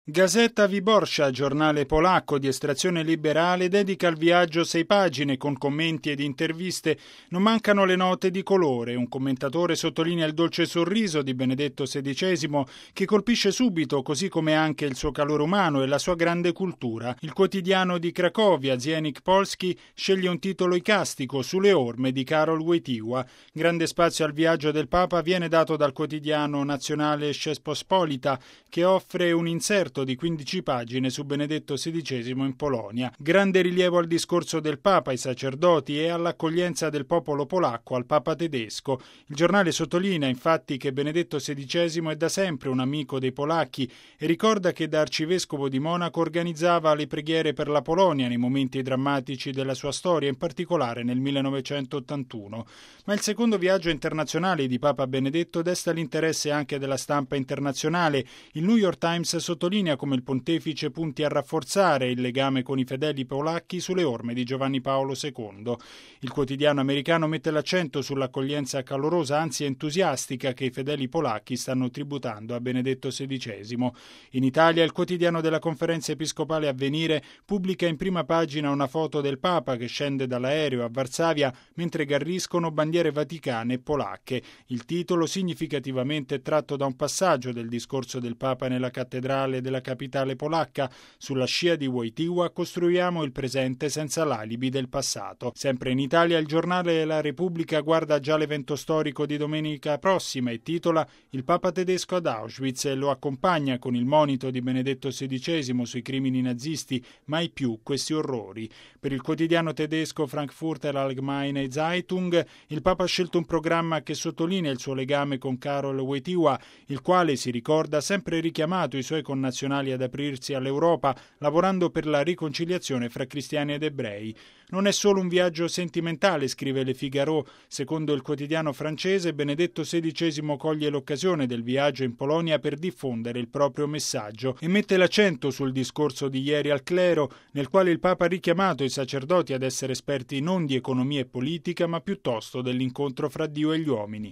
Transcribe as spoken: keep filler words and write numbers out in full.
Gazeta Wyborcza, giornale polacco di estrazione liberale, dedica al viaggio sei pagine con commenti ed interviste. Non mancano le note di colore. Un commentatore sottolinea il dolce sorriso di Benedetto sedicesimo che colpisce subito, così come anche il suo calore umano e la sua grande cultura. Il quotidiano di Cracovia, Dziennik Polski, sceglie un titolo icastico sulle orme di Karol Wojtyła. Grande spazio al viaggio del Papa viene dato dal quotidiano nazionale Rzeczpospolita, che offre un inserto di quindici pagine su Benedetto sedicesimo in Polonia. Grande rilievo al discorso del Papa ai sacerdoti e all'accoglienza del popolo polacco al Papa tedesco. Il giornale sottolinea infatti che Benedetto sedicesimo è da sempre un amico dei polacchi e ricorda che da arcivescovo di Monaco organizzava le preghiere per la Polonia nei momenti drammatici della sua storia, in particolare nel millenovecentottantuno. Ma il secondo viaggio internazionale di Papa Benedetto desta l'interesse anche della stampa internazionale. Il New York Times sottolinea come il pontefice punti a rafforzare il legame con i fedeli polacchi sulle orme di Giovanni Paolo secondo. Il quotidiano americano mette l'accento sull'accoglienza calorosa, anzi entusiastica, che i fedeli polacchi stanno tributando a Benedetto sedicesimo. In Italia il quotidiano della Conferenza Episcopale Avvenire pubblica in prima pagina una foto del Papa che scende dall'aereo a Varsavia mentre garriscono bandiere vaticane e polacche. Il titolo significativamente è tratto da un passaggio del discorso del Papa nella cattedrale della capitale polacca: sulla scia di Wojtyła costruiamo il presente senza l'alibi del passato. Sempre in Italia il giornale La Repubblica guarda già l'evento storico di domenica prossima e titola "Il Papa tedesco ad Auschwitz" e lo accompagna con il monito di Benedetto sedicesimo sui crimini nazisti: mai più questi orrori. Per il quotidiano tedesco Frankfurter Allgemeine Zeitung il Papa ha scelto un programma che sottolinea il suo legame con Karol Wojtyła, il quale, si ricorda, ha sempre richiamato i suoi connazionali ad aprirsi all'Europa, lavorando per la riconciliazione fra cristiani ed ebrei. Non è solo un viaggio sentimentale, scrive Le Figaro. Secondo il quotidiano francese, Benedetto sedicesimo coglie l'occasione del viaggio in Polonia per diffondere il proprio messaggio e mette l'accento sul discorso di ieri al clero, nel quale il Papa ha richiamato i sacerdoti ad essere esperti non di economia e politica, ma piuttosto dell'incontro fra Dio e gli uomini.